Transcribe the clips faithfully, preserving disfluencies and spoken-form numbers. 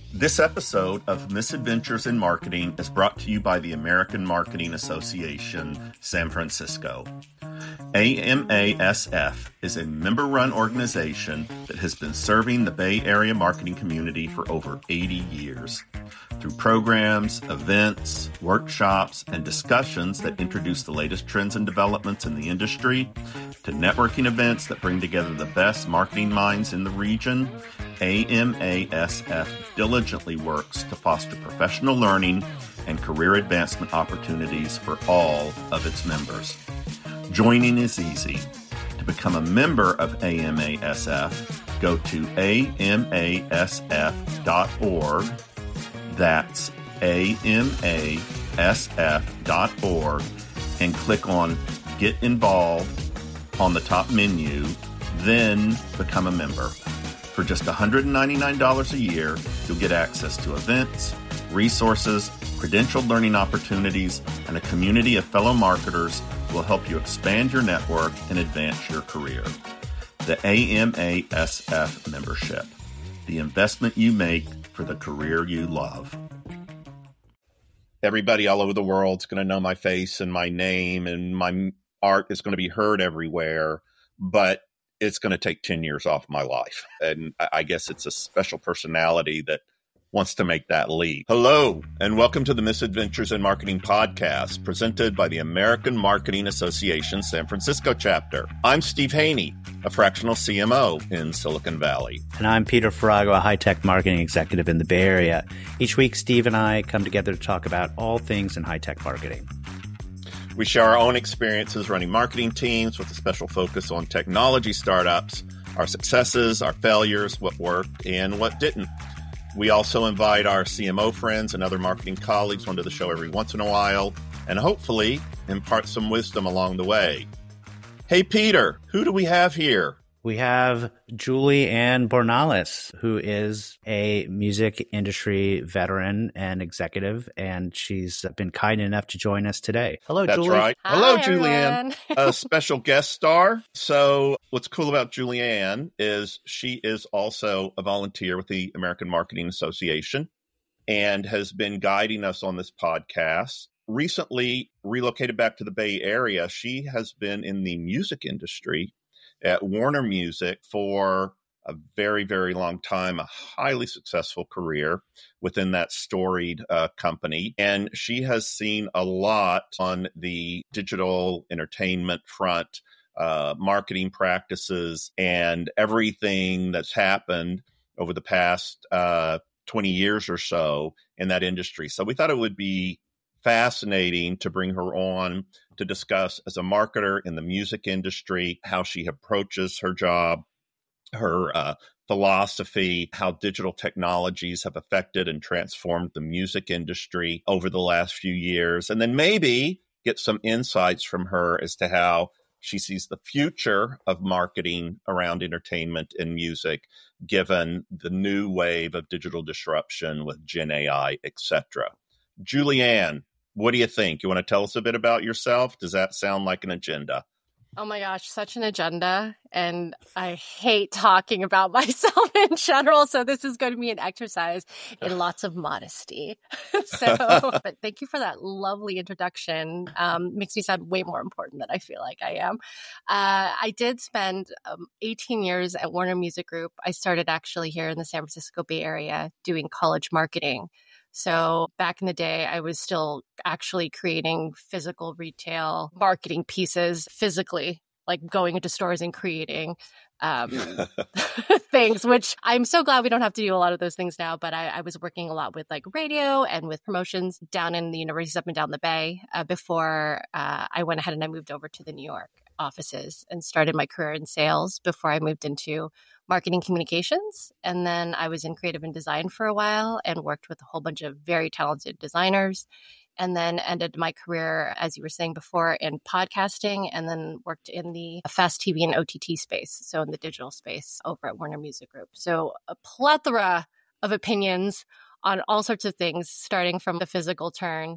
This episode of Misadventures in Marketing is brought to you by the American Marketing Association, San Francisco. A M A S F is a member-run organization that has been serving the Bay Area marketing community for over eighty years. Through programs, events, workshops, and discussions that introduce the latest trends and developments in the industry, to networking events that bring together the best marketing minds in the region, A M A S F diligently works to foster professional learning and career advancement opportunities for all of its members. Joining is easy. To become a member of A M A S F, go to A M A S F dot org. That's A M A S F dot org and click on Get Involved on the top menu, then become a member. For just one hundred ninety-nine dollars a year, you'll get access to events, resources, credentialed learning opportunities, and a community of fellow marketers who will help you expand your network and advance your career. The A M A S F membership, the investment you make for the career you love. Everybody all over the world is going to know my face and my name, and my art is going to be heard everywhere, but it's going to take ten years off my life. And I guess it's a special personality that wants to make that leap. Hello, and welcome to the Misadventures in Marketing podcast, presented by the American Marketing Association San Francisco chapter. I'm Steve Haney, a fractional C M O in Silicon Valley. And I'm Peter Farago, a high-tech marketing executive in the Bay Area. Each week, Steve and I come together to talk about all things in high-tech marketing. We share our own experiences running marketing teams with a special focus on technology startups, our successes, our failures, what worked, and what didn't. We also invite our C M O friends and other marketing colleagues onto the show every once in a while, and hopefully impart some wisdom along the way. Hey, Peter, who do we have here? We have Julie Ann Bornales, who is a music industry veteran and executive, and she's been kind enough to join us today. Hello, That's Julie. That's right. Hi, Hello, Julianne, everyone. a special guest star. So what's cool about Julianne is she is also a volunteer with the American Marketing Association and has been guiding us on this podcast. Recently relocated back to the Bay Area, she has been in the music industry at Warner Music for a very, very long time, a highly successful career within that storied uh, company. And she has seen a lot on the digital entertainment front, uh, marketing practices, and everything that's happened over the past uh, twenty years or so in that industry. So we thought it would be fascinating to bring her on to discuss as a marketer in the music industry, how she approaches her job, her uh, philosophy, how digital technologies have affected and transformed the music industry over the last few years, and then maybe get some insights from her as to how she sees the future of marketing around entertainment and music, given the new wave of digital disruption with Gen A I, et cetera. Julianne, what do you think? You want to tell us a bit about yourself? Does that sound like an agenda? Oh my gosh, such an agenda. And I hate talking about myself in general. So this is going to be an exercise in lots of modesty. So, but thank you for that lovely introduction. Um, makes me sound way more important than I feel like I am. Uh, I did spend um, eighteen years at Warner Music Group. I started actually here in the San Francisco Bay Area doing college marketing. So back in the day, I was still actually creating physical retail marketing pieces physically, like going into stores and creating um, things, which I'm so glad we don't have to do a lot of those things now. But I, I was working a lot with like radio and with promotions down in the universities up and down the Bay uh, before uh, I went ahead and I moved over to the New York offices and started my career in sales before I moved into marketing communications. And then I was in creative and design for a while and worked with a whole bunch of very talented designers, and then ended my career, as you were saying before, in podcasting, and then worked in the fast T V and O T T space, so in the digital space over at Warner Music Group. So a plethora of opinions on all sorts of things, starting from the physical turn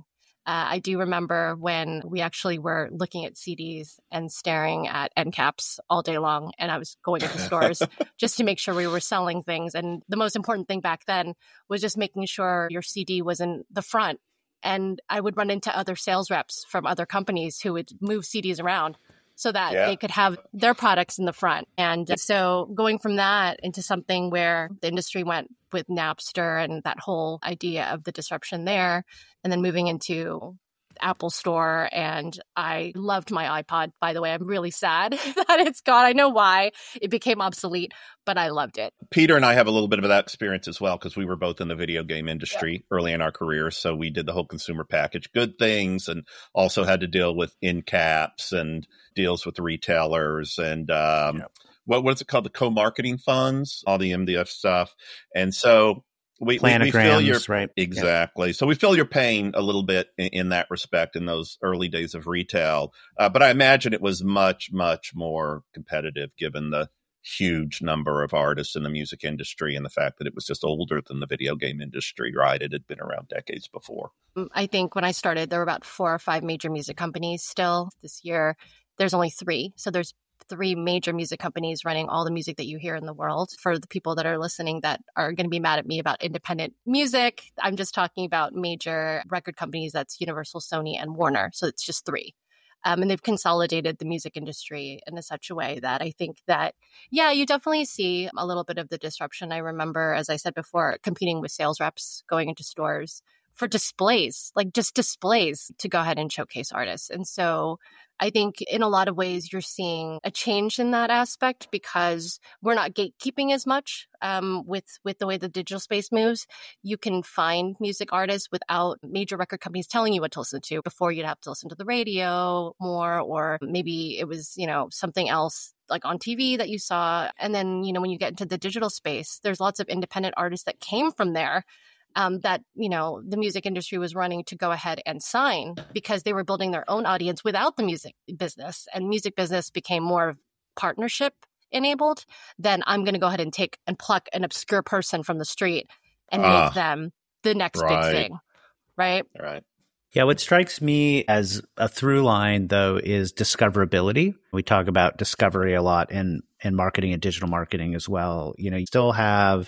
Uh, I do remember when we actually were looking at C Ds and staring at end caps all day long. And I was going into stores just to make sure we were selling things. And the most important thing back then was just making sure your C D was in the front. And I would run into other sales reps from other companies who would move C Ds around so that yeah. they could have their products in the front. And so going from that into something where the industry went with Napster and that whole idea of the disruption there, and then moving into Apple Store. And I loved my iPod, by the way. I'm really sad that it's gone. I know why. It became obsolete, but I loved it. Peter and I have a little bit of that experience as well, because we were both in the video game industry yeah. early in our careers. So we did the whole consumer package good things, and also had to deal with end caps and deals with the retailers and um, yeah. what what is it called? The co-marketing funds, all the M D F stuff. And so We, we, we feel your right. Exactly. Yeah. So we feel your pain a little bit in, in that respect in those early days of retail. Uh, but I imagine it was much, much more competitive given the huge number of artists in the music industry and the fact that it was just older than the video game industry, right? It had been around decades before. I think when I started, there were about four or five major music companies still. This year, there's only three. So there's three major music companies running all the music that you hear in the world. For the people that are listening that are going to be mad at me about independent music, I'm just talking about major record companies. That's Universal, Sony, and Warner. So it's just three. Um, and they've consolidated the music industry in a such a way that I think that, yeah, you definitely see a little bit of the disruption. I remember, as I said before, competing with sales reps, going into stores for displays, like just displays to go ahead and showcase artists. And so I think in a lot of ways, you're seeing a change in that aspect because we're not gatekeeping as much um, with, with the way the digital space moves. You can find music artists without major record companies telling you what to listen to. Before, you'd have to listen to the radio more, or maybe it was, you know, something else like on T V that you saw. And then, you know, when you get into the digital space, there's lots of independent artists that came from there. Um, that, you know, the music industry was running to go ahead and sign because they were building their own audience without the music business. And music business became more partnership enabled. Then I'm going to go ahead and take and pluck an obscure person from the street and uh, make them the next right. big thing. Right? Right. Yeah, what strikes me as a through line, though, is discoverability. We talk about discovery a lot in, in marketing and digital marketing as well. You know, you still have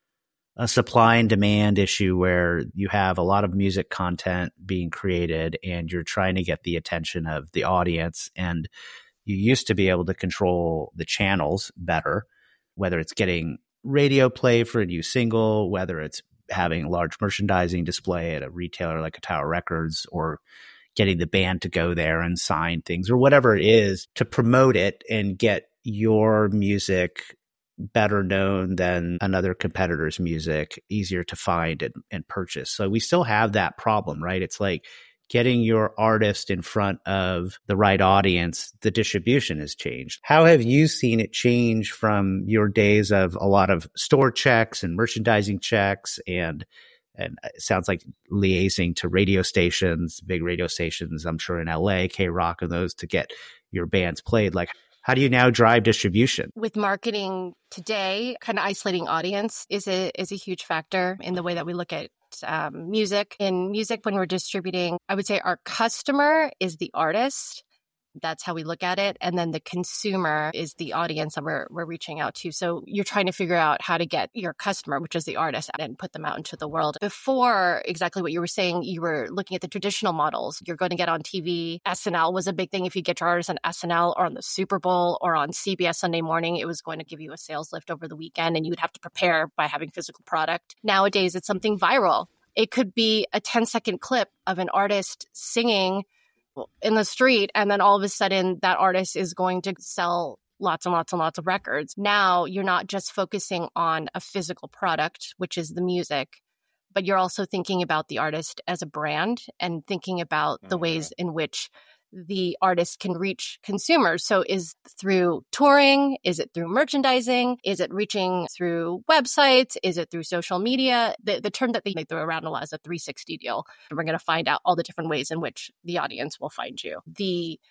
a supply and demand issue where you have a lot of music content being created and you're trying to get the attention of the audience. And you used to be able to control the channels better, whether it's getting radio play for a new single, whether it's having large merchandising display at a retailer like a Tower Records, or getting the band to go there and sign things, or whatever it is to promote it and get your music better known than another competitor's music, easier to find and, and purchase. So we still have that problem, right? It's like getting your artist in front of the right audience. The distribution has changed. How have you seen it change from your days of a lot of store checks and merchandising checks and and it sounds like liaising to radio stations, big radio stations, I'm sure in L A, K-Rock and those, to get your bands played? Like, how do you now drive distribution? With marketing today, kind of isolating audience is a is a huge factor in the way that we look at um, music. In music, when we're distributing, I would say our customer is the artist. That's how we look at it. And then the consumer is the audience that we're, we're reaching out to. So you're trying to figure out how to get your customer, which is the artist, and put them out into the world. Before, exactly what you were saying, you were looking at the traditional models. You're going to get on T V. S N L was a big thing. If you get your artist on S N L or on the Super Bowl or on C B S Sunday Morning, it was going to give you a sales lift over the weekend, and you would have to prepare by having physical product. Nowadays, it's something viral. It could be a ten second clip of an artist singing in the street, and then all of a sudden that artist is going to sell lots and lots and lots of records. Now you're not just focusing on a physical product, which is the music, but you're also thinking about the artist as a brand and thinking about the ways in which the artist can reach consumers. So is through touring? Is it through merchandising? Is it reaching through websites? Is it through social media? The, the term that they, they throw around a lot is a three sixty deal. And we're going to find out all the different ways in which the audience will find you. The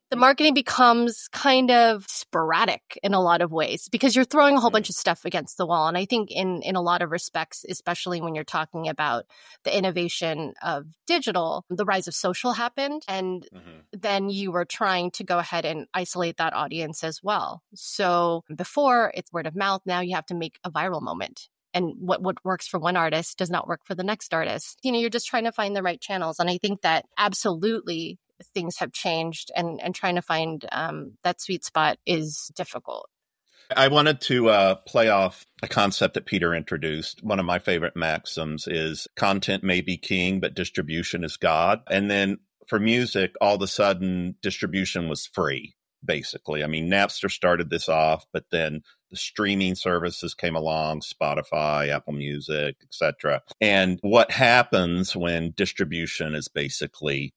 the marketing becomes kind of sporadic in a lot of ways because you're throwing a whole bunch of stuff against the wall. And I think in, in a lot of respects, especially when you're talking about the innovation of digital, the rise of social happened. And mm-hmm. then you were trying to go ahead and isolate that audience as well. So before it's word of mouth, now you have to make a viral moment. And what, what works for one artist does not work for the next artist. You know, you're just trying to find the right channels. And I think that absolutely things have changed, and, and trying to find um, that sweet spot is difficult. I wanted to uh, play off a concept that Peter introduced. One of my favorite maxims is content may be king, but distribution is God. And then for music, all of a sudden, distribution was free, basically. I mean, Napster started this off, but then the streaming services came along, Spotify, Apple Music, et cetera. And what happens when distribution is basically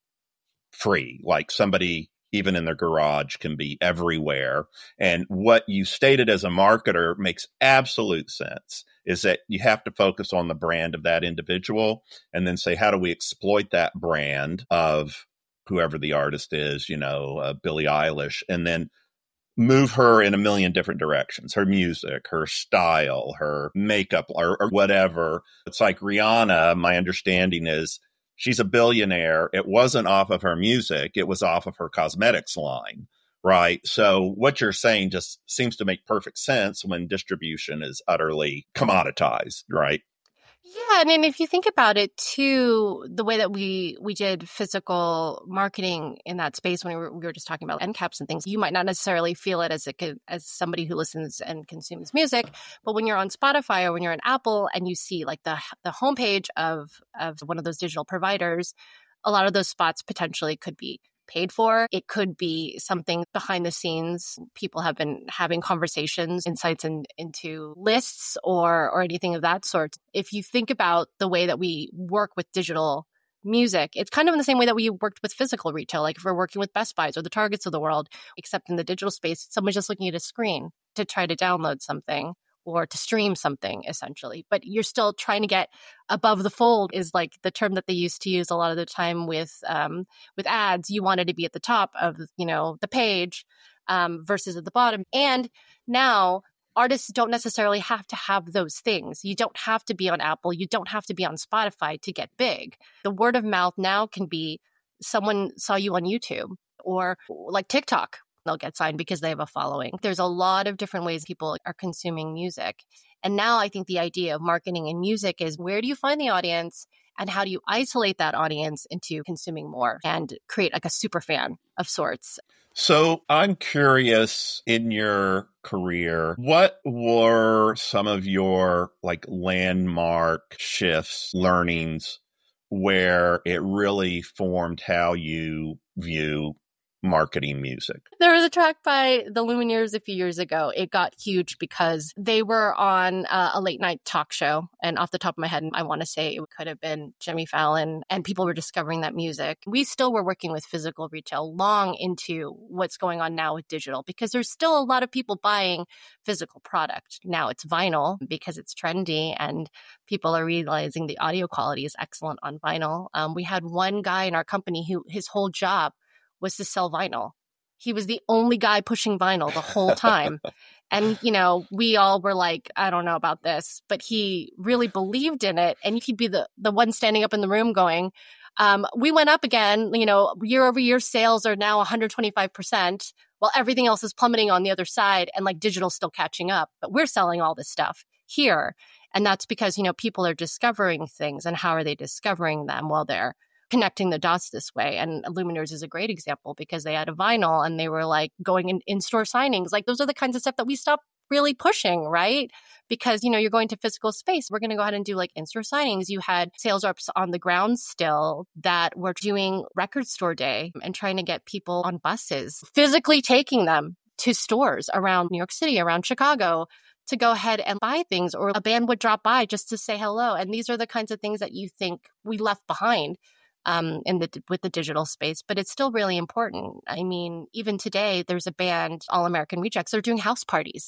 free, like somebody even in their garage can be everywhere. And what you stated as a marketer makes absolute sense, is that you have to focus on the brand of that individual and then say, how do we exploit that brand of whoever the artist is, you know, uh, Billie Eilish, and then move her in a million different directions, her music, her style, her makeup, or, or whatever. It's like Rihanna, my understanding is, she's a billionaire. It wasn't off of her music. It was off of her cosmetics line, right? So what you're saying just seems to make perfect sense when distribution is utterly commoditized, right? Yeah. And then if you think about it too, the way that we, we did physical marketing in that space when we were, we were just talking about end caps and things, you might not necessarily feel it as a, as somebody who listens and consumes music. But when you're on Spotify or when you're on Apple and you see like the, the homepage of, of one of those digital providers, a lot of those spots potentially could be paid for. It could be something behind the scenes. People have been having conversations, insights in, into lists or or anything of that sort. If you think about the way that we work with digital music, it's kind of in the same way that we worked with physical retail. Like if we're working with Best Buys or the Targets of the world, except in the digital space, someone's just looking at a screen to try to download something or to stream something, essentially. But you're still trying to get above the fold is like the term that they used to use a lot of the time with um, with ads. You wanted to be at the top of, you know, the page um, versus at the bottom. And now artists don't necessarily have to have those things. You don't have to be on Apple. You don't have to be on Spotify to get big. The word of mouth now can be someone saw you on YouTube or like TikTok. They'll get signed because they have a following. There's a lot of different ways people are consuming music. And now I think the idea of marketing in music is where do you find the audience and how do you isolate that audience into consuming more and create like a super fan of sorts? So I'm curious, in your career, what were some of your like landmark shifts, learnings, where it really formed how you view marketing music? There was a track by the Lumineers a few years ago. It got huge because they were on uh, a late night talk show. And off the top of my head, I want to say it could have been Jimmy Fallon, and people were discovering that music. We still were working with physical retail long into what's going on now with digital, because there's still a lot of people buying physical product. Now it's vinyl because it's trendy and people are realizing the audio quality is excellent on vinyl. Um, we had one guy in our company who his whole job was to sell vinyl. He was the only guy pushing vinyl the whole time. And, you know, we all were like, I don't know about this, but he really believed in it. And he'd be the, the one standing up in the room going, um, we went up again, you know, year over year sales are now one hundred twenty-five percent while everything else is plummeting on the other side and like digital's still catching up. But we're selling all this stuff here. And that's because, you know, people are discovering things, and how are they discovering them? Well, they're connecting the dots this way. And Lumineers is a great example because they had a vinyl and they were like going in in-store signings. Like those are the kinds of stuff that we stopped really pushing, right? Because, you know, you're going to physical space. We're going to go ahead and do like in-store signings. You had sales reps on the ground still that were doing record store day and trying to get people on buses, physically taking them to stores around New York City, around Chicago, to go ahead and buy things, or a band would drop by just to say hello. And these are the kinds of things that you think we left behind um, in the with the digital space, but it's still really important. I mean, even today, there's a band, All American Rejects, they're doing house parties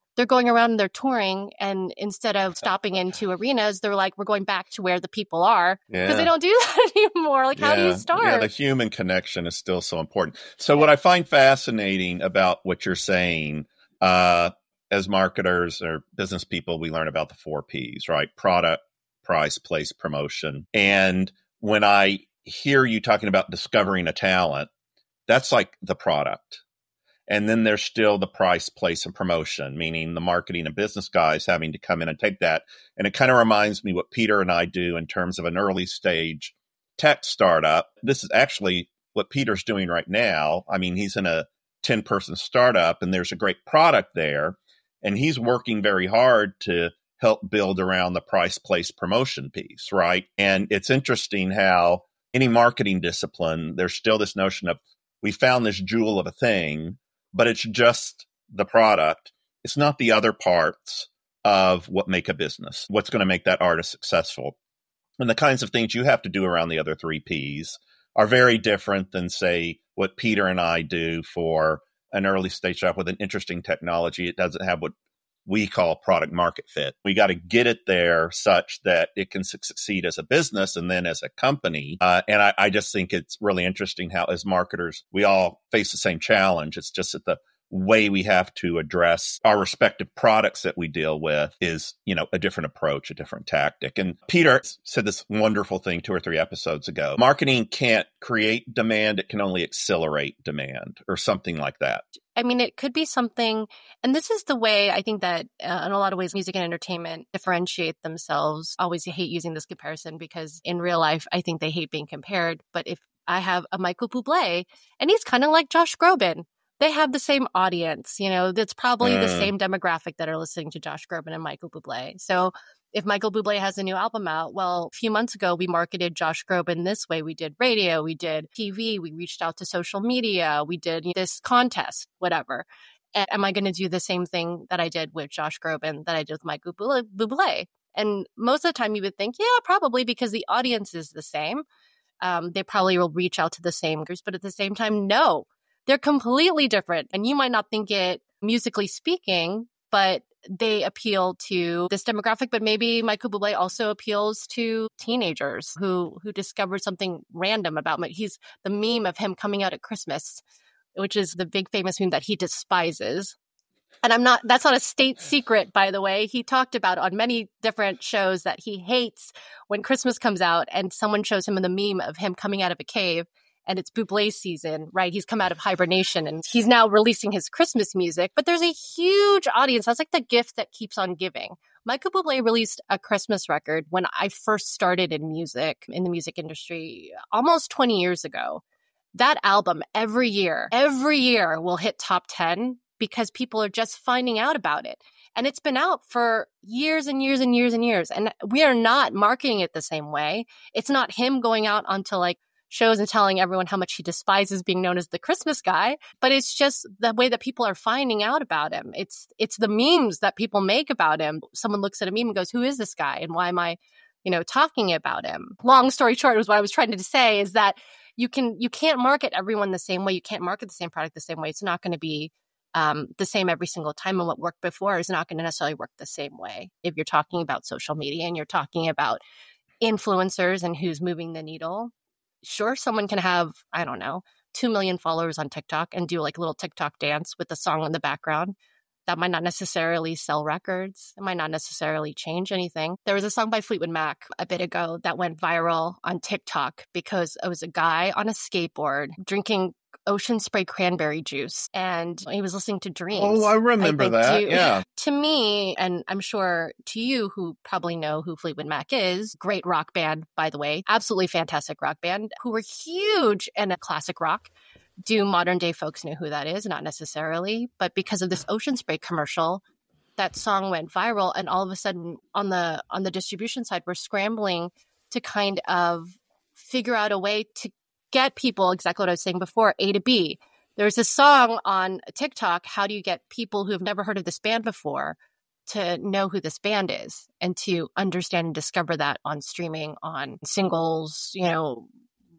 they're going around and they're touring, and instead of stopping into arenas, they're like, we're going back to where the people are, because Yeah. they don't do that anymore. Like, how do you Yeah. start? Yeah, the human connection is still so important. So what I find fascinating about what you're saying, uh, as marketers or business people, we learn about the four Ps, right? Product, price, place, promotion. And when I hear you talking about discovering a talent, that's like the product. And then there's still the price, place, and promotion, meaning the marketing and business guys having to come in and take that. And it kind of reminds me what Peter and I do in terms of an early stage tech startup. This is actually what Peter's doing right now. I mean, he's in a ten person startup and there's a great product there. And he's working very hard to help build around the price, place, promotion piece, right? And it's interesting how any marketing discipline, there's still this notion of, we found this jewel of a thing, but it's just the product. It's not the other parts of what make a business, what's going to make that artist successful. And the kinds of things you have to do around the other three Ps are very different than, say, what Peter and I do for an early stage startup with an interesting technology. It doesn't have what we call product market fit. We got to get it there such that it can su- succeed as a business and then as a company. Uh, and I, I just think it's really interesting how, as marketers, we all face the same challenge. It's just that the way we have to address our respective products that we deal with is, you know, a different approach, a different tactic. And Peter said this wonderful thing two or three episodes ago. Marketing can't create demand. It can only accelerate demand, or something like that. I mean, it could be something, and this is the way I think that uh, in a lot of ways, music and entertainment differentiate themselves. I always hate using this comparison because in real life, I think they hate being compared. But if I have a Michael Bublé, and he's kind of like Josh Groban, they have the same audience, you know, that's probably mm. the same demographic that are listening to Josh Groban and Michael Bublé. So if Michael Bublé has a new album out, well, a few months ago, we marketed Josh Groban this way. We did radio, we did T V, we reached out to social media, we did this contest, whatever. And am I going to do the same thing that I did with Josh Groban that I did with Michael Bublé? And most of the time you would think, yeah, probably, because the audience is the same. Um, they probably will reach out to the same groups, but at the same time, no. They're completely different. And you might not think it musically speaking, but they appeal to this demographic. But maybe Michael Bublé also appeals to teenagers who who discovered something random about him. He's the meme of him coming out at Christmas, which is the big famous meme that he despises. And I'm not, that's not a state secret, by the way. He talked about on many different shows that he hates when Christmas comes out and someone shows him in the meme of him coming out of a cave. And it's Bublé season, right? He's come out of hibernation and he's now releasing his Christmas music. But there's a huge audience. That's like the gift that keeps on giving. Michael Bublé released a Christmas record when I first started in music, in the music industry, almost twenty years ago. That album every year, every year will hit top ten because people are just finding out about it. And it's been out for years and years and years and years. And we are not marketing it the same way. It's not him going out onto like shows and telling everyone how much he despises being known as the Christmas guy, but it's just the way that people are finding out about him. It's it's the memes that people make about him. Someone looks at a meme and goes, who is this guy? And why am I, you know, talking about him? Long story short, was what I was trying to say is that you can you can't market everyone the same way. You can't market the same product the same way. It's not going to be um, the same every single time. And what worked before is not going to necessarily work the same way. If you're talking about social media and you're talking about influencers and who's moving the needle, sure, someone can have, I don't know, two million followers on TikTok and do like a little TikTok dance with the song in the background. That might not necessarily sell records. It might not necessarily change anything. There was a song by Fleetwood Mac a bit ago that went viral on TikTok because it was a guy on a skateboard drinking Ocean Spray cranberry juice, and he was listening to Dreams. Oh, I remember I, I that, do, yeah. To me, and I'm sure to you who probably know who Fleetwood Mac is, great rock band, by the way, absolutely fantastic rock band, who were huge in a classic rock. Do modern day folks know who that is? Not necessarily, but because of this Ocean Spray commercial, that song went viral, and all of a sudden on the on the distribution side, we're scrambling to kind of figure out a way to get people, exactly what I was saying before, A to B. There's a song on TikTok, how do you get people who have never heard of this band before to know who this band is and to understand and discover that on streaming, on singles, you know,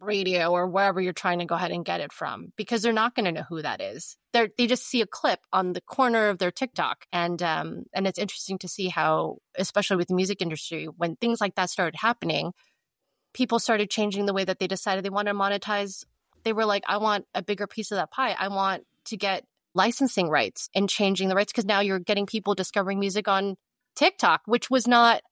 radio or wherever you're trying to go ahead and get it from, because they're not going to know who that is. They're, they just see a clip on the corner of their TikTok. And um, and it's interesting to see how, especially with the music industry, when things like that started happening, people started changing the way that they decided they want to monetize. They were like, I want a bigger piece of that pie. I want to get licensing rights and changing the rights, because now you're getting people discovering music on TikTok, which was not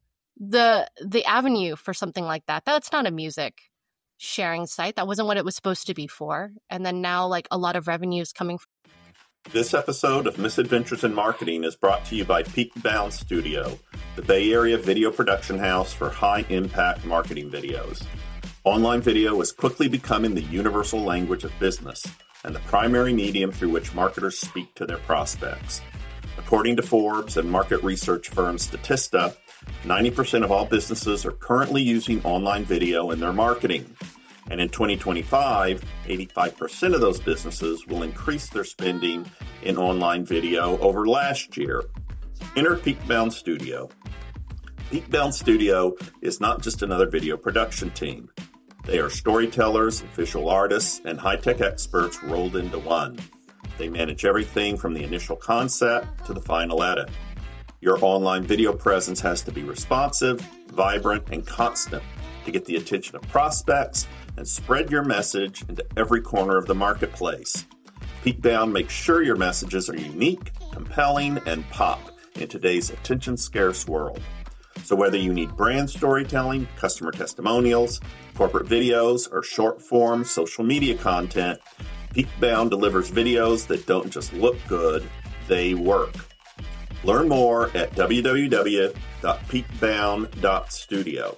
the the avenue for something like that. That's not a music sharing site. That wasn't what it was supposed to be for. And then now, like, a lot of revenue is coming from. This episode of Misadventures in Marketing is brought to you by Peakbound Studio, the Bay Area video production house for high-impact marketing videos. Online video is quickly becoming the universal language of business and the primary medium through which marketers speak to their prospects. According to Forbes and market research firm Statista, ninety percent of all businesses are currently using online video in their marketing. And in twenty twenty-five, eighty-five percent of those businesses will increase their spending in online video over last year. Enter Peakbound Studio. Peakbound Studio is not just another video production team. They are storytellers, visual artists, and high-tech experts rolled into one. They manage everything from the initial concept to the final edit. Your online video presence has to be responsive, vibrant, and constant to get the attention of prospects and spread your message into every corner of the marketplace. Peakbound makes sure your messages are unique, compelling, and pop in today's attention-scarce world. So whether you need brand storytelling, customer testimonials, corporate videos, or short-form social media content, Peakbound delivers videos that don't just look good, they work. Learn more at w w w dot peakbound dot studio.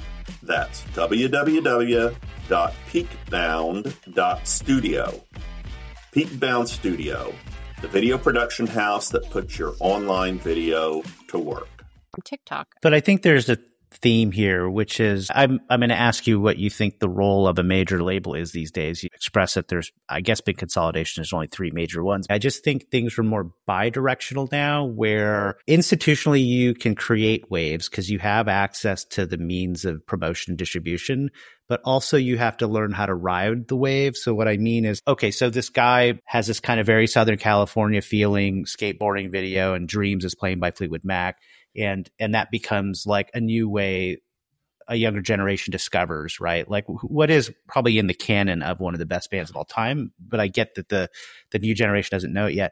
That's w w w dot peakbound dot studio. Peakbound Studio, the video production house that puts your online video to work. TikTok. But I think there's a theme here, which is I'm I'm going to ask you what you think the role of a major label is these days. You express that there's, I guess, big consolidation. There's only three major ones. I just think things are more bi-directional now, where institutionally you can create waves because you have access to the means of promotion and distribution, but also you have to learn how to ride the wave. So what I mean is, okay, so this guy has this kind of very Southern California feeling skateboarding video, and Dreams is playing by Fleetwood Mac. And and that becomes like a new way a younger generation discovers, right? Like what is probably in the canon of one of the best bands of all time, but I get that the the new generation doesn't know it yet.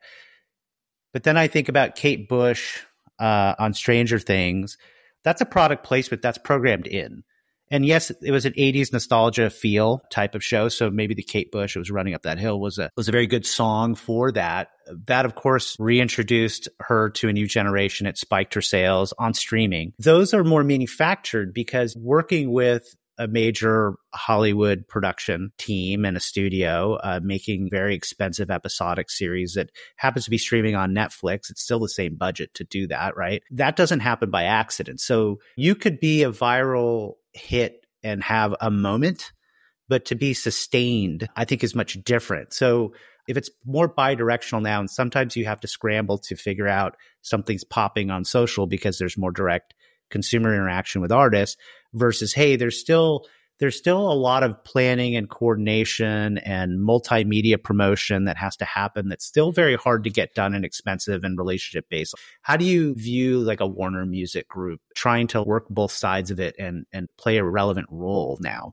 But then I think about Kate Bush uh, on Stranger Things. That's a product placement that's programmed in. And yes, it was an eighties nostalgia feel type of show. So maybe the Kate Bush, it was Running Up That Hill, was a was a very good song for that. That, of course, reintroduced her to a new generation. It spiked her sales on streaming. Those are more manufactured because working with a major Hollywood production team and a studio uh, making very expensive episodic series that happens to be streaming on Netflix, it's still the same budget to do that, right? That doesn't happen by accident. So you could be a viral hit and have a moment, but to be sustained, I think is much different. So if it's more bi-directional now, and sometimes you have to scramble to figure out something's popping on social because there's more direct consumer interaction with artists versus, hey, there's still there's still a lot of planning and coordination and multimedia promotion that has to happen that's still very hard to get done and expensive and relationship based. How do you view like a Warner Music Group trying to work both sides of it and and play a relevant role now?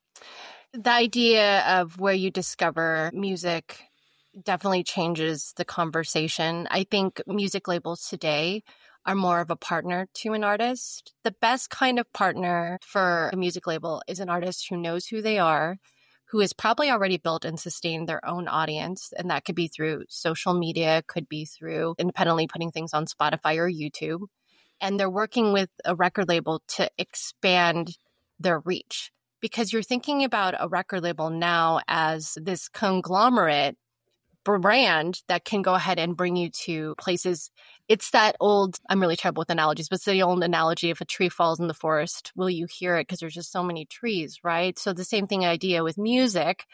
The idea of where you discover music definitely changes the conversation. I think music labels today are more of a partner to an artist. The best kind of partner for a music label is an artist who knows who they are, who has probably already built and sustained their own audience. And that could be through social media, could be through independently putting things on Spotify or YouTube. And they're working with a record label to expand their reach. Because you're thinking about a record label now as this conglomerate brand that can go ahead and bring you to places. It's that old, I'm really terrible with analogies, but it's the old analogy, if a tree falls in the forest, will you hear it? Because there's just so many trees, right? So the same thing idea with music,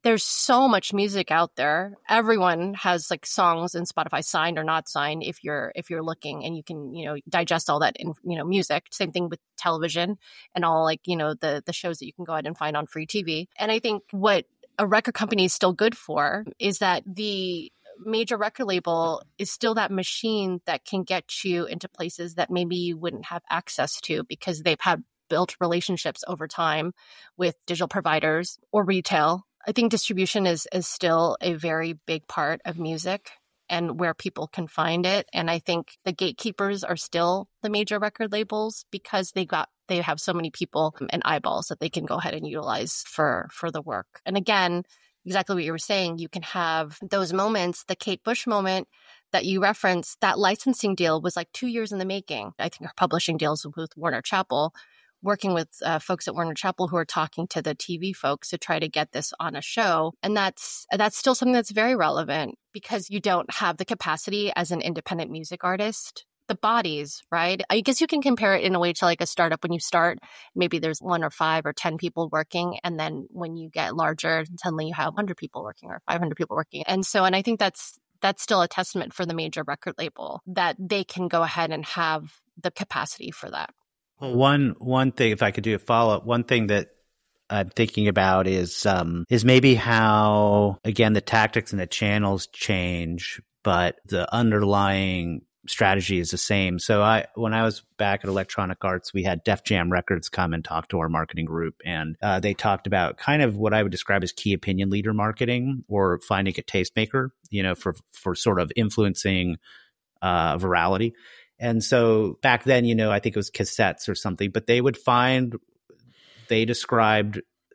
there's so much music out there. Everyone has like songs in Spotify, signed or not signed, if you're if you're looking, and you can, you know, digest all that in, you know, music. Same thing with television and all, like, you know, the the shows that you can go ahead and find on free T V. And I think what a record company is still good for is that the major record label is still that machine that can get you into places that maybe you wouldn't have access to because they've had built relationships over time with digital providers or retail. I think distribution is is still a very big part of music and where people can find it. And I think the gatekeepers are still the major record labels because they got they have so many people and eyeballs that they can go ahead and utilize for for the work. And again, exactly what you were saying, you can have those moments, the Kate Bush moment that you referenced, that licensing deal was like two years in the making. I think our publishing deals with Warner Chappell, working with uh, folks at Warner Chappell who are talking to the T V folks to try to get this on a show. And that's that's still something that's very relevant because you don't have the capacity as an independent music artist. The bodies, right? I guess you can compare it in a way to like a startup. When you start, maybe there's one or five or ten people working. And then when you get larger, suddenly you have one hundred people working or five hundred people working. And so, and I think that's that's still a testament for the major record label that they can go ahead and have the capacity for that. Well, one one thing, if I could do a follow-up, one thing that I'm thinking about is um, is maybe how, again, the tactics and the channels change, but the underlying strategy is the same. So I, when I was back at Electronic Arts, we had Def Jam Records come and talk to our marketing group. And uh, they talked about kind of what I would describe as key opinion leader marketing, or finding a tastemaker, you know, for, for sort of influencing uh, virality. And so back then, you know, I think it was cassettes or something, but they would find, they described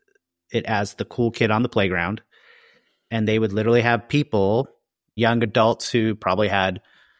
it as the cool kid on the playground. And they would literally have people, young adults who probably had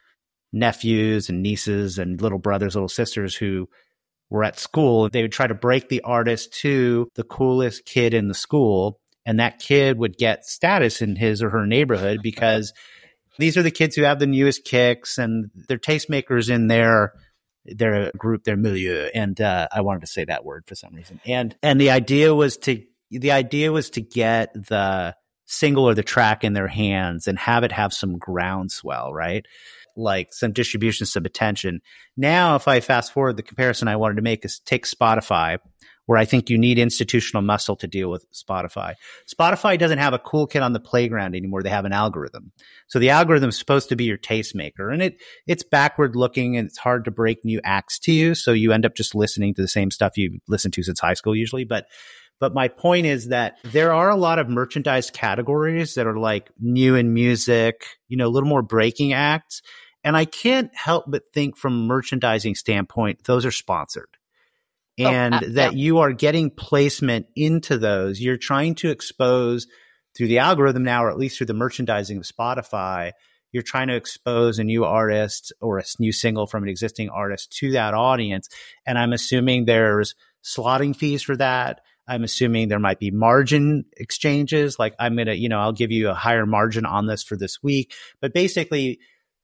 nephews and nieces and little brothers, little sisters who were at school. They would try to break the artist to the coolest kid in the school. And that kid would get status in his or her neighborhood because these are the kids who have the newest kicks and they're tastemakers in their their group, their milieu. And uh, I wanted to say that word for some reason. And and the idea was to the idea was to get the single or the track in their hands and have it have some groundswell, right? Like some distribution, some attention. Now, if I fast forward, the comparison I wanted to make is take Spotify, where I think you need institutional muscle to deal with Spotify. Spotify doesn't have a cool kid on the playground anymore. They have an algorithm. So the algorithm is supposed to be your tastemaker, and it it's backward looking and it's hard to break new acts to you. So you end up just listening to the same stuff you've listened to since high school usually. But But my point is that there are a lot of merchandise categories that are like new in music, you know, a little more breaking acts. And I can't help but think from a merchandising standpoint, those are sponsored. And oh, uh, that yeah. you are getting placement into those. You're trying to expose through the algorithm now, or at least through the merchandising of Spotify, you're trying to expose a new artist or a new single from an existing artist to that audience. And I'm assuming there's slotting fees for that. I'm assuming there might be margin exchanges. Like I'm going to, you know, I'll give you a higher margin on this for this week. But basically,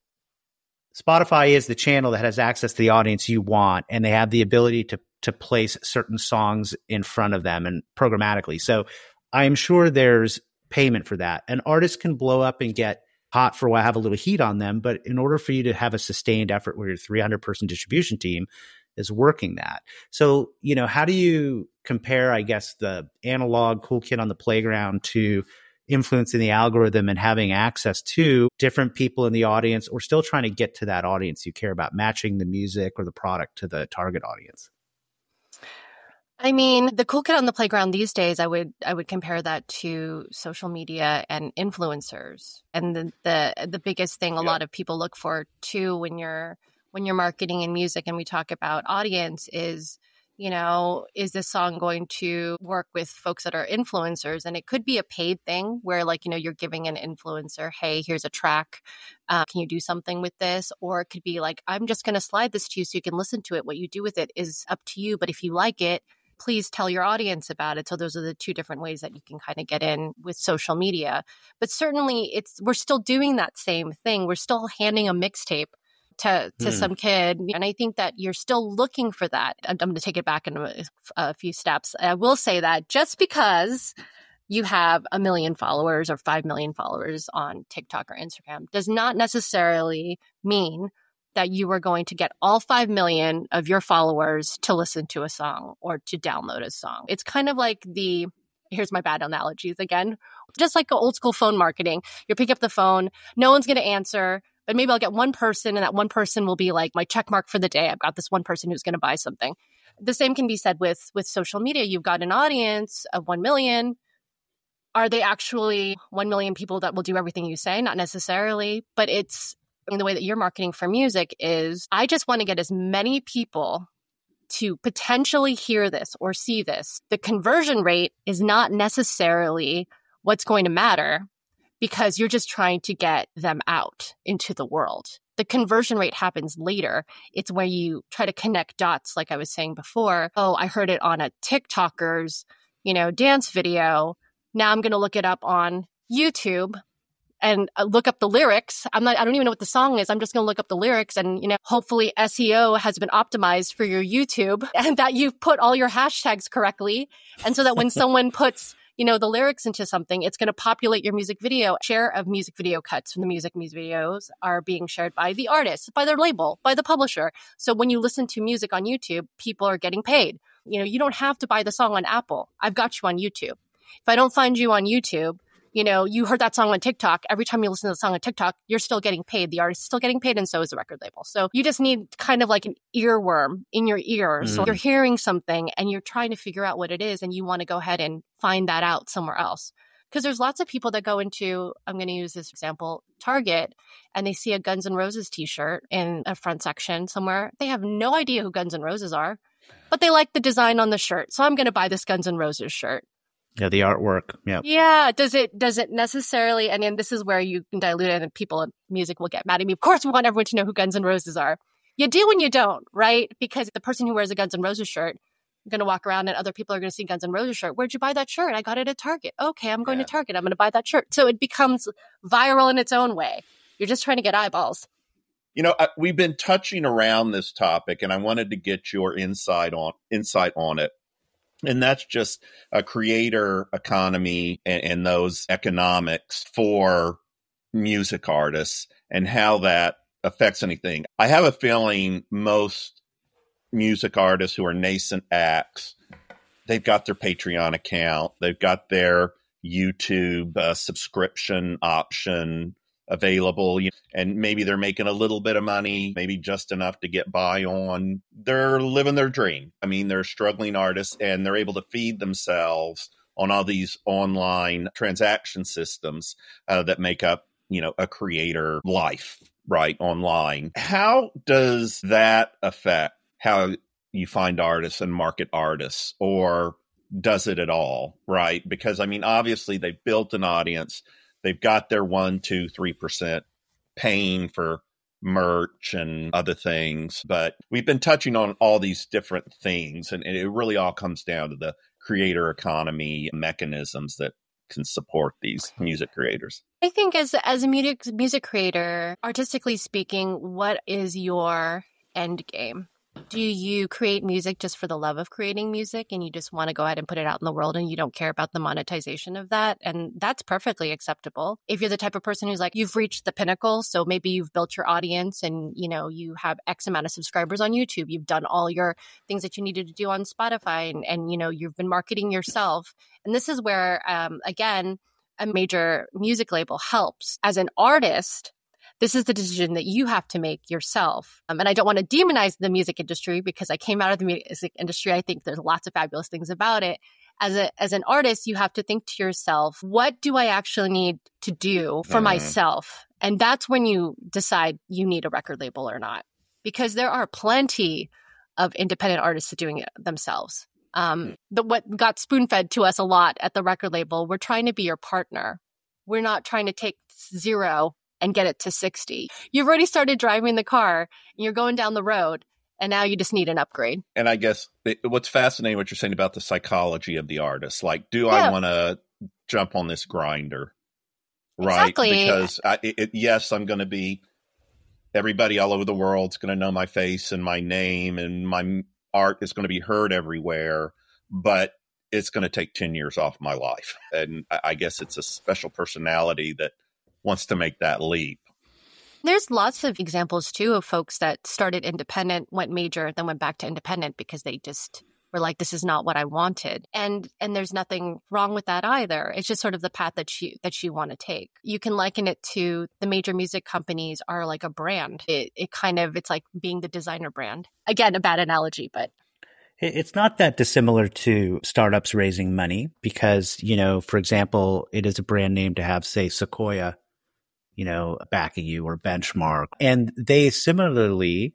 Spotify is the channel that has access to the audience you want, and they have the ability to to place certain songs in front of them and programmatically. So I'm sure there's payment for that. An artist can blow up and get hot for a while, have a little heat on them. But in order for you to have a sustained effort where your three hundred person distribution team is working that. So, you know, how do you compare, I guess, the analog cool kid on the playground to influencing the algorithm and having access to different people in the audience, or still trying to get to that audience you care about, matching the music or the product to the target audience? I mean, the cool kid on the playground these days, I would I would compare that to social media and influencers. And the the, the biggest thing a yeah. lot of people look for too when you're when you're marketing in music and we talk about audience is, you know, is this song going to work with folks that are influencers? And it could be a paid thing where, like, you know, you're giving an influencer, hey, here's a track. Uh, can you do something with this? Or it could be like, I'm just going to slide this to you so you can listen to it. What you do with it is up to you. But if you like it, please tell your audience about it. So those are the two different ways that you can kind of get in with social media. But certainly it's we're still doing that same thing. We're still handing a mixtape to to mm. some kid. And I think that you're still looking for that. I'm, I'm going to take it back in a, a few steps. I will say that just because you have a million followers or five million followers on TikTok or Instagram does not necessarily mean that you are going to get all five million of your followers to listen to a song or to download a song. It's kind of like the, here's my bad analogies again, just like old school phone marketing. You pick up the phone, no one's going to answer, but maybe I'll get one person and that one person will be like my check mark for the day. I've got this one person who's going to buy something. The same can be said with, with social media. You've got an audience of one million. Are they actually one million people that will do everything you say? Not necessarily, but it's in the way that you're marketing for music is I just want to get as many people to potentially hear this or see this. The conversion rate is not necessarily what's going to matter because you're just trying to get them out into the world. The conversion rate happens later. It's where you try to connect dots, like I was saying before. Oh, I heard it on a TikToker's, you know, dance video. Now I'm going to look it up on YouTube and look up the lyrics. I'm not, I don't even know what the song is. I'm just going to look up the lyrics and, you know, hopefully S E O has been optimized for your YouTube and that you've put all your hashtags correctly. And so that when someone puts, you know, the lyrics into something, it's going to populate your music video. Share of music video cuts from the music music videos are being shared by the artist, by their label, by the publisher. So when you listen to music on YouTube, people are getting paid. You know, you don't have to buy the song on Apple. I've got you on YouTube. If I don't find you on YouTube, you know, you heard that song on TikTok. Every time you listen to the song on TikTok, you're still getting paid. The artist is still getting paid, and so is the record label. So you just need kind of like an earworm in your ear. Mm. So you're hearing something and you're trying to figure out what it is, and you want to go ahead and find that out somewhere else. Because there's lots of people that go into, I'm going to use this example, Target, and they see a Guns N' Roses t-shirt in a front section somewhere. They have no idea who Guns N' Roses are, but they like the design on the shirt. So I'm going to buy this Guns N' Roses shirt. Yeah, the artwork. Yeah. Yeah. Does it does it necessarily, and then this is where you can dilute it and people in music will get mad at me. Of course, we want everyone to know who Guns N' Roses are. You do and you don't, right? Because the person who wears a Guns N' Roses shirt, I'm going to walk around and other people are going to see Guns N' Roses shirt. Where'd you buy that shirt? I got it at Target. Okay, I'm going yeah. to Target. I'm going to buy that shirt. So it becomes viral in its own way. You're just trying to get eyeballs. You know, I, we've been touching around this topic, and I wanted to get your insight on insight on it. And that's just a creator economy and, and those economics for music artists and how that affects anything. I have a feeling most music artists who are nascent acts, they've got their Patreon account, they've got their YouTube uh, subscription option available, you know, and maybe they're making a little bit of money, maybe just enough to get by on. They're living their dream. I mean, they're struggling artists and they're able to feed themselves on all these online transaction systems uh, that make up, you know, a creator life, right, online. How does that affect how you find artists and market artists, or does it at all, right? Because, I mean, obviously they've built an audience. They've got their one, two, three percent paying for merch and other things. But we've been touching on all these different things, and, and it really all comes down to the creator economy mechanisms that can support these music creators. I think as as a music music creator, artistically speaking, what is your end game? Do you create music just for the love of creating music and you just want to go ahead and put it out in the world and you don't care about the monetization of that? And that's perfectly acceptable. If you're the type of person who's like, you've reached the pinnacle, so maybe you've built your audience and, you know, you have X amount of subscribers on YouTube, you've done all your things that you needed to do on Spotify, and, and you know, you've been marketing yourself. And this is where, um, again, a major music label helps. As an artist, this is the decision that you have to make yourself. Um, and I don't want to demonize the music industry because I came out of the music industry. I think there's lots of fabulous things about it. As a as an artist, you have to think to yourself, what do I actually need to do for mm. myself? And that's when you decide you need a record label or not. Because there are plenty of independent artists doing it themselves. Um, the, what got spoon-fed to us a lot at the record label, we're trying to be your partner. We're not trying to take zero and get it to sixty. You've already started driving the car and you're going down the road, and now you just need an upgrade. And I guess it, what's fascinating, what you're saying about the psychology of the artist. Like, do yeah. I want to jump on this grinder? Right? Exactly. Because I, it, yes, I'm going to be, everybody all over the world's going to know my face and my name, and my art is going to be heard everywhere. But it's going to take ten years off my life. And I guess it's a special personality that wants to make that leap. There's lots of examples, too, of folks that started independent, went major, then went back to independent because they just were like, this is not what I wanted. And and there's nothing wrong with that either. It's just sort of the path that you that you want to take. You can liken it to the major music companies are like a brand. It, it kind of, it's like being the designer brand. Again, a bad analogy, but... It's not that dissimilar to startups raising money because, you know, for example, it is a brand name to have, say, Sequoia, you know, backing you or Benchmark. And they similarly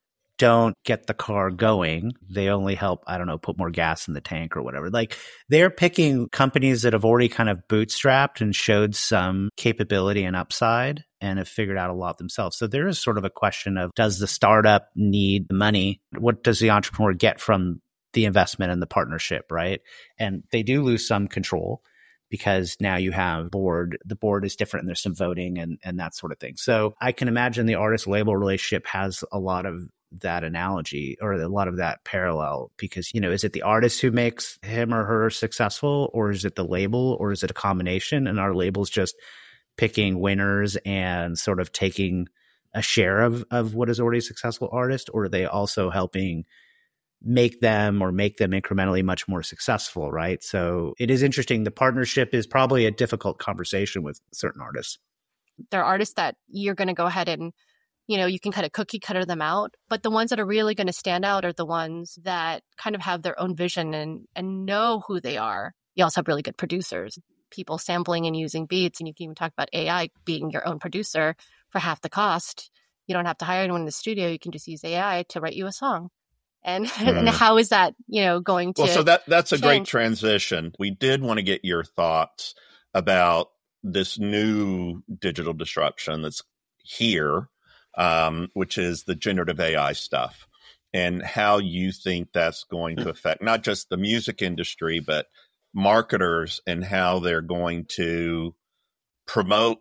don't get the car going. They only help, I don't know, put more gas in the tank or whatever. Like they're picking companies that have already kind of bootstrapped and showed some capability and upside and have figured out a lot themselves. So there is sort of a question of, does the startup need the money? What does the entrepreneur get from the investment and the partnership, right? And they do lose some control because now you have board, the board is different and there's some voting and, and that sort of thing. So I can imagine the artist label relationship has a lot of that analogy or a lot of that parallel because, you know, is it the artist who makes him or her successful or is it the label or is it a combination? And our label's just picking winners and sort of taking a share of, of what is already a successful artist, or are they also helping make them or make them incrementally much more successful, right? So it is interesting. The partnership is probably a difficult conversation with certain artists. There are artists that you're going to go ahead and, you know, you can kind of cookie cutter them out. But the ones that are really going to stand out are the ones that kind of have their own vision and, and know who they are. You also have really good producers, people sampling and using beats. And you can even talk about A I being your own producer for half the cost. You don't have to hire anyone in the studio. You can just use A I to write you a song. And, mm. and how is that, you know, going to Well, so that that's a change? Great transition. We did want to get your thoughts about this new digital disruption that's here, um, which is the generative A I stuff, and how you think that's going to affect not just the music industry, but marketers and how they're going to promote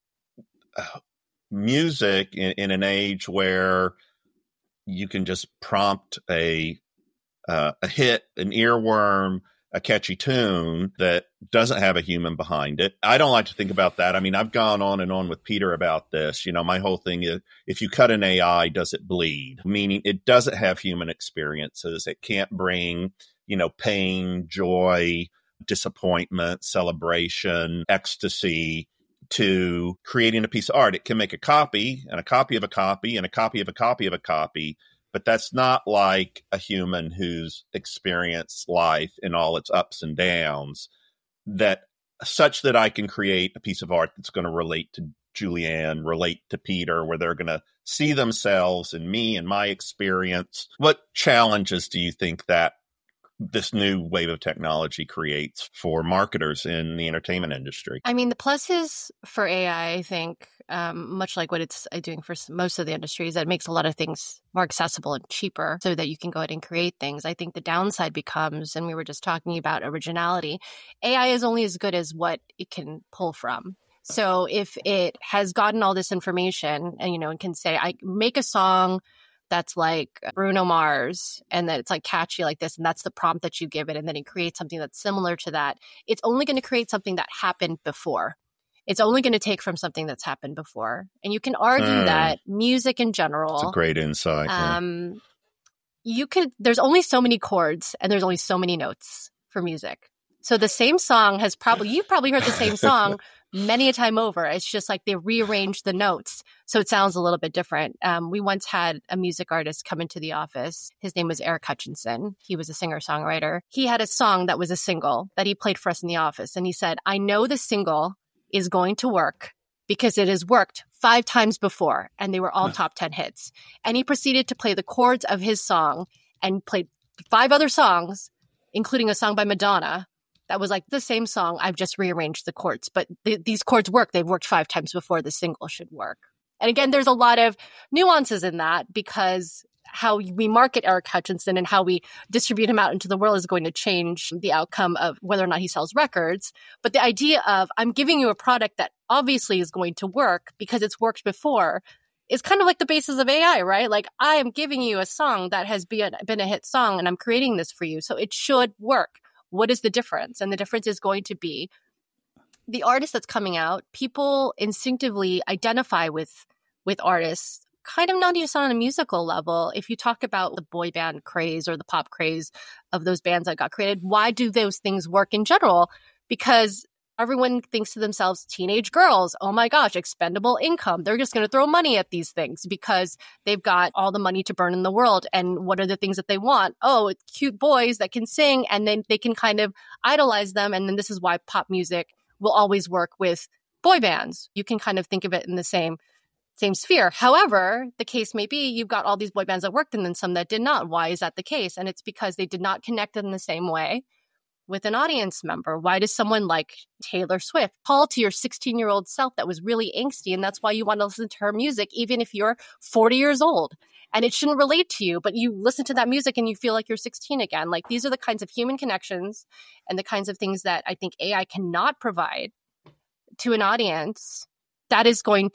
music in, in an age where you can just prompt a uh, a hit, an earworm, a catchy tune that doesn't have a human behind it. I don't like to think about that. I mean, I've gone on and on with Peter about this. You know, my whole thing is, if you cut an A I, does it bleed? Meaning it doesn't have human experiences. It can't bring, you know, pain, joy, disappointment, celebration, ecstasy to creating a piece of art. It can make a copy and a copy of a copy and a copy of a copy of a copy, but that's not like a human who's experienced life in all its ups and downs, that such that I can create a piece of art that's going to relate to Julianne, relate to Peter, where they're going to see themselves in me and my experience. What challenges do you think that this new wave of technology creates for marketers in the entertainment industry? I mean, the pluses for A I, I think, um, much like what it's doing for most of the industries, that it makes a lot of things more accessible and cheaper so that you can go ahead and create things. I think the downside becomes, and we were just talking about originality, A I is only as good as what it can pull from. So if it has gotten all this information and, you know, and can say, I make a song that's like Bruno Mars and that it's like catchy like this, and that's the prompt that you give it, and then it creates something that's similar to that, it's only going to create something that happened before. It's only going to take from something that's happened before. And you can argue mm. that music in general. It's a great insight. Um, yeah. You could, there's only so many chords and there's only so many notes for music. So the same song has probably, you've probably heard the same song many a time over. It's just like they rearranged the notes, so it sounds a little bit different. Um, we once had a music artist come into the office. His name was Eric Hutchinson. He was a singer-songwriter. He had a song that was a single that he played for us in the office. And he said, I know the single is going to work because it has worked five times before. And they were all top ten hits. And he proceeded to play the chords of his song and played five other songs, including a song by Madonna that was like the same song. I've just rearranged the chords, but th- these chords work. They've worked five times before. The single should work. And again, there's a lot of nuances in that because how we market Eric Hutchinson and how we distribute him out into the world is going to change the outcome of whether or not he sells records. But the idea of I'm giving you a product that obviously is going to work because it's worked before is kind of like the basis of A I, right? Like I am giving you a song that has been, been a hit song and I'm creating this for you. So it should work. what is the difference? And the difference is going to be the artist that's coming out. People instinctively identify with with artists, kind of not just on a musical level. If you talk about the boy band craze or the pop craze of those bands that got created, why do those things work in general? Because everyone thinks to themselves, teenage girls, oh my gosh, expendable income. They're just going to throw money at these things because they've got all the money to burn in the world. And what are the things that they want? Oh, cute boys that can sing, and then they can kind of idolize them. And then this is why pop music will always work with boy bands. You can kind of think of it in the same same sphere. However, the case may be you've got all these boy bands that worked and then some that did not. Why is that the case? And it's because they did not connect in the same way with an audience member. Why does someone like Taylor Swift call to your sixteen-year-old self that was really angsty, and that's why you want to listen to her music even if you're forty years old? And it shouldn't relate to you, but you listen to that music and you feel like you're sixteen again. Like, these are the kinds of human connections and the kinds of things that I think A I cannot provide to an audience that is going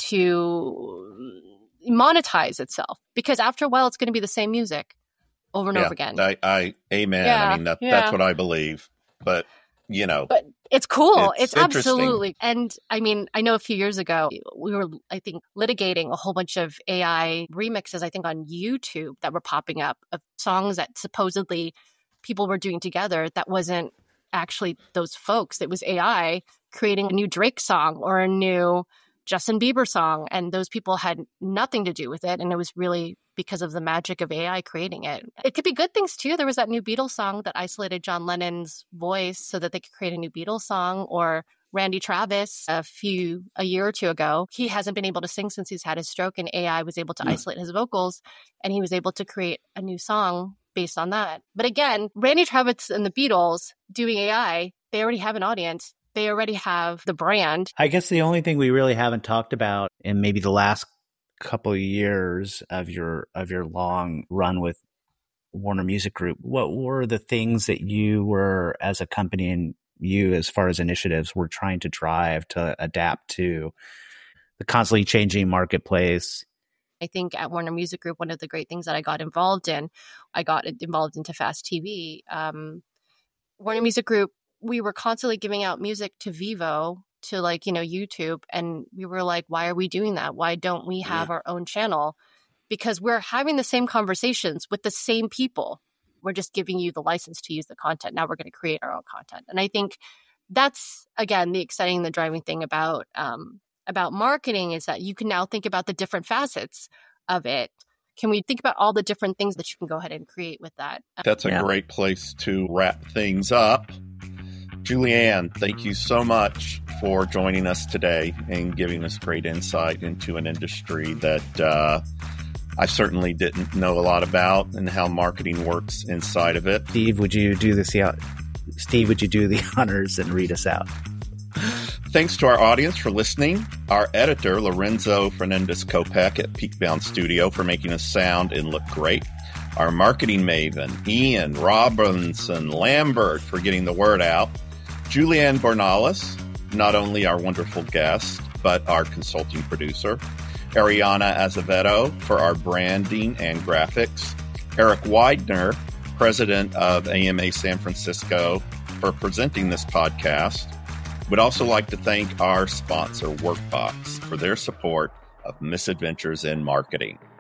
to monetize itself. Because after a while, it's going to be the same music over and yeah, over again. I, I amen. Yeah, I mean, that, yeah. that's what I believe. But, you know. But it's cool. It's It's, absolutely. And I mean, I know a few years ago, we were, I think, litigating a whole bunch of A I remixes, I think, on YouTube that were popping up of songs that supposedly people were doing together that wasn't actually those folks. It was A I creating a new Drake song or a new Justin Bieber song. And those people had nothing to do with it. And it was really because of the magic of A I creating it. It could be good things too. There was that new Beatles song that isolated John Lennon's voice so that they could create a new Beatles song. Or Randy Travis a few, a year or two ago, he hasn't been able to sing since he's had his stroke, and A I was able to mm. isolate his vocals, and he was able to create a new song based on that. But again, Randy Travis and the Beatles doing A I, they already have an audience. They already have the brand. I guess the only thing we really haven't talked about in maybe the last couple of years of your of your long run with Warner Music Group, what were the things that you were, as a company, and you as far as initiatives, were trying to drive to adapt to the constantly changing marketplace? I think at Warner Music Group, one of the great things that I got involved in, I got involved into Fast T V. Um, Warner Music Group, we were constantly giving out music to Vivo, to like, you know, YouTube. And we were like, why are we doing that? Why don't we have yeah. our own channel? Because we're having the same conversations with the same people. We're just giving you the license to use the content. Now we're going to create our own content. And I think that's, again, the exciting, the driving thing about, um, about marketing is that you can now think about the different facets of it. Can we think about all the different things that you can go ahead and create with that? That's a yeah. great place to wrap things up. Julianne, thank you so much for joining us today and giving us great insight into an industry that uh, I certainly didn't know a lot about, and how marketing works inside of it. Steve, would you do this? Steve, would you do the honors and read us out? Thanks to our audience for listening. Our editor, Lorenzo Fernandez-Kopek at Peakbound Studio, for making us sound and look great. Our marketing maven, Ian Robinson Lambert, for getting the word out. Julianne Bornalis, not only our wonderful guest, but our consulting producer. Ariana Azevedo for our branding and graphics. Eric Widener, president of A M A San Francisco, for presenting this podcast. We'd also like to thank our sponsor, Workbox, for their support of Misadventures in Marketing.